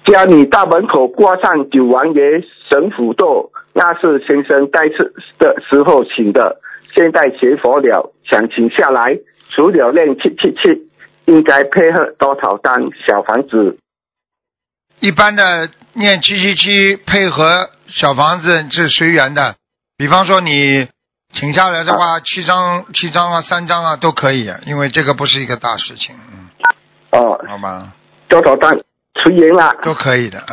家里大门口挂上九王爷神符咒，那是先生该次的时候请的，现在学佛了，想请下来，除了练777，应该配合多少张小房子？ 一般的念777配合小房子是随缘的，比方说你请下来的话，7张啊3张啊都可以，因为这个不是一个大事情。 哦， 好吧， 多少张随缘啦， 都可以的。